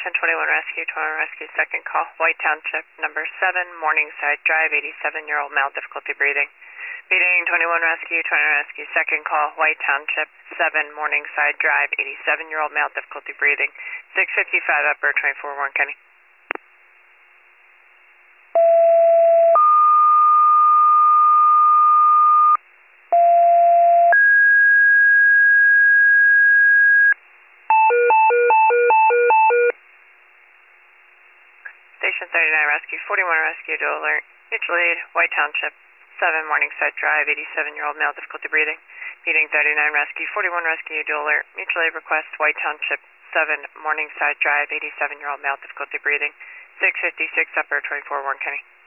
Station 21 Rescue, 21 Rescue, second call, White Township, number 7, Morningside Drive, 87-year-old male, difficulty breathing. Meeting 21 Rescue, 21 Rescue, second call, White Township, 7, Morningside Drive, 87-year-old male, difficulty breathing. 655 upper, 24 Warren County. Station 39 Rescue, 41 Rescue, dual alert, mutual aid, White Township, 7 Morningside Drive, 87-year-old male, difficulty breathing. Meeting 39 Rescue, 41 Rescue, dual alert, mutual aid request, White Township, 7 Morningside Drive, 87-year-old male, difficulty breathing. 656 upper, 24 Warren County.